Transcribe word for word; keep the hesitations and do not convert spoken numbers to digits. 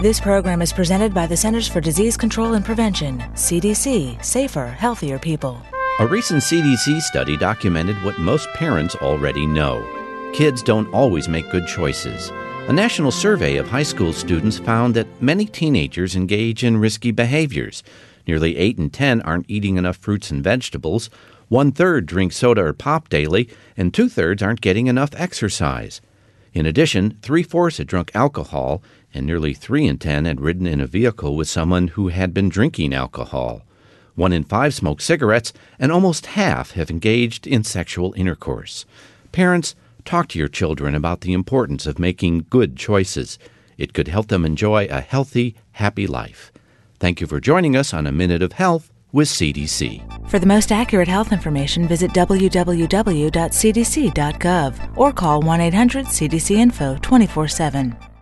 This program is presented by the Centers for Disease Control and Prevention, C D C, Safer, Healthier People. A recent C D C study documented what most parents already know. Kids don't always make good choices. A national survey of high school students found that many teenagers engage in risky behaviors. Nearly eight in ten aren't eating enough fruits and vegetables. One-third drink soda or pop daily, and two-thirds aren't getting enough exercise. In addition, three-fourths had drunk alcohol, and nearly three in ten had ridden in a vehicle with someone who had been drinking alcohol. One in five smoke cigarettes, and almost half have engaged in sexual intercourse. Parents, talk to your children about the importance of making good choices. It could help them enjoy a healthy, happy life. Thank you for joining us on A Minute of Health with C D C. For the most accurate health information, visit w w w dot c d c dot gov or call one eight hundred C D C info twenty-four seven.